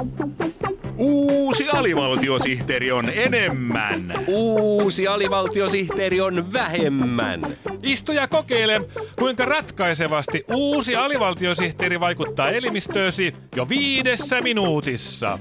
Uusi alivaltiosihteeri on enemmän. Uusi alivaltiosihteeri on vähemmän. Istu ja kokeile, kuinka ratkaisevasti uusi alivaltiosihteeri vaikuttaa elimistöösi jo 5 minuutissa.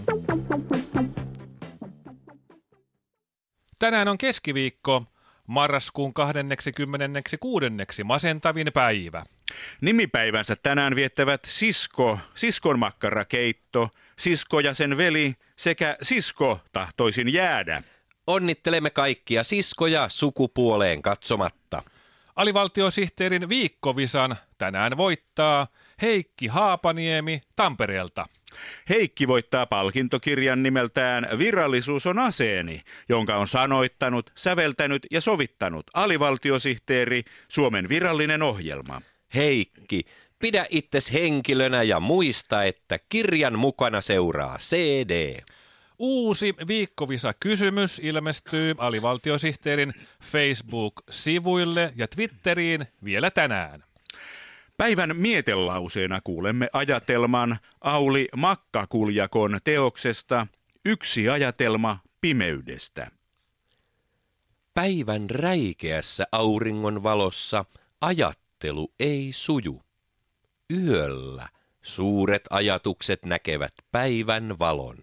Tänään on keskiviikko, marraskuun 26. masentavin päivä. Nimipäivänsä tänään viettävät sisko, siskonmakkarakeitto, sisko ja sen veli sekä sisko tahtoisin jäädä. Onnittelemme kaikkia siskoja sukupuoleen katsomatta. Alivaltiosihteerin viikkovisan tänään voittaa Heikki Haapaniemi Tampereelta. Heikki voittaa palkintokirjan nimeltään Virallisuus on aseeni, jonka on sanoittanut, säveltänyt ja sovittanut alivaltiosihteeri, Suomen virallinen ohjelma. Heikki, pidä itses henkilönä ja muista, että kirjan mukana seuraa CD. Uusi viikkovisa-kysymys ilmestyy alivaltiosihteerin Facebook-sivuille ja Twitteriin vielä tänään. Päivän mietelauseena kuulemme ajatelman Auli Makkakuljakon teoksesta Yksi ajatelma pimeydestä. Päivän räikeässä auringon valossa ajattelu ei suju. Yöllä suuret ajatukset näkevät päivän valon.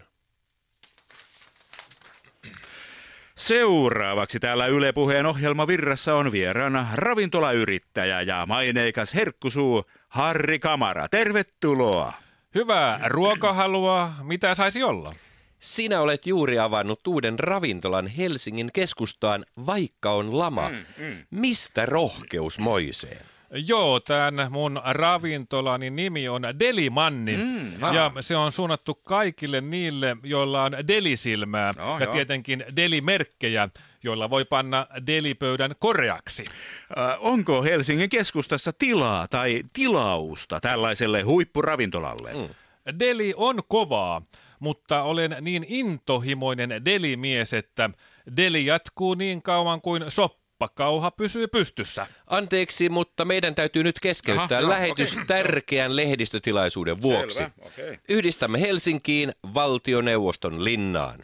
Seuraavaksi täällä Yle Puheen ohjelmavirrassa on vieraana ravintolayrittäjä ja maineikas herkkusuu Harri Kamara. Tervetuloa. Hyvää ruokahalua. Mitä saisi olla? Sinä olet juuri avannut uuden ravintolan Helsingin keskustaan, vaikka on lama. Mistä rohkeus moiseen? Joo, tämän mun ravintolani nimi on Delimanni ja se on suunnattu kaikille niille, joilla on delisilmää ja tietenkin delimerkkejä, joilla voi panna delipöydän koreaksi. Onko Helsingin keskustassa tilaa tai tilausta tällaiselle huippuravintolalle? Deli on kovaa, mutta olen niin intohimoinen delimies, että deli jatkuu niin kauan kuin soppakauha pysyy pystyssä. Anteeksi, mutta meidän täytyy nyt keskeyttää lähetys tärkeän lehdistötilaisuuden vuoksi. Selvä, okay. Yhdistämme Helsinkiin valtioneuvoston linnaan.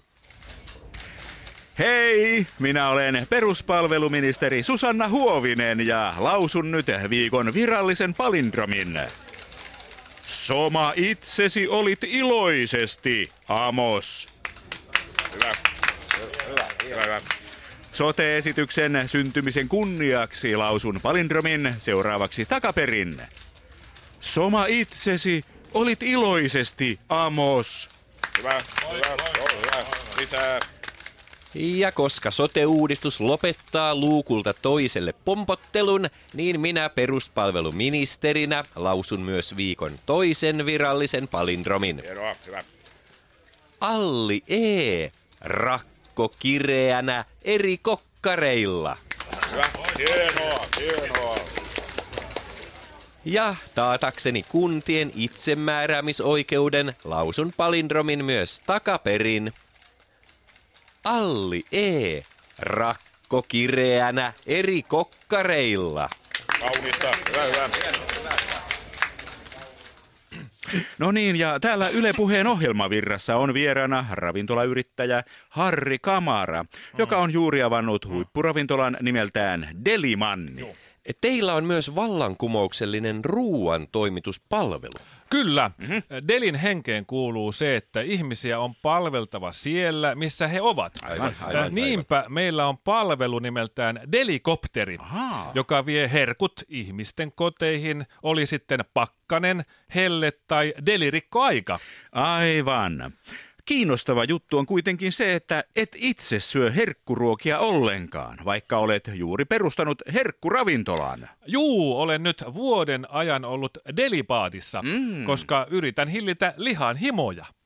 Hei, minä olen peruspalveluministeri Susanna Huovinen ja lausun nyt viikon virallisen palindromin. Soma itsesi olit iloisesti, Amos. Hyvä. Sote-esityksen syntymisen kunniaksi lausun palindromin seuraavaksi takaperin. Soma itsesi olit iloisesti, Amos. Hyvä. Lisää. Ja koska sote-uudistus lopettaa luukulta toiselle pompottelun, niin minä peruspalveluministerinä lausun myös viikon toisen virallisen palindromin. Hyvä. Alli E. Rakko kireänä eri kokkareilla. Hyvä. Hienoa. Ja taatakseni kuntien itsemääräämisoikeuden lausun palindromin myös takaperin. Alli E. Rakko kireänä eri kokkareilla. Kaunista. Hyvä. No niin, ja täällä Yle Puheen ohjelmavirrassa on vieraana ravintolayrittäjä Harri Kamara, joka on juuri avannut huippuravintolan nimeltään Delimanni. Teillä on myös vallankumouksellinen ruuan toimituspalvelu. Kyllä. Delin henkeen kuuluu se, että ihmisiä on palveltava siellä, missä he ovat. Aivan. Niinpä meillä on palvelu nimeltään Delikopteri, joka vie herkut ihmisten koteihin, oli sitten pakkanen, helle tai delirikkoaika. Aivan. Kiinnostava juttu on kuitenkin se, että et itse syö herkkuruokia ollenkaan, vaikka olet juuri perustanut herkkuravintolan. Juu, olen nyt vuoden ajan ollut delipaatissa, koska yritän hillitä lihan himoja.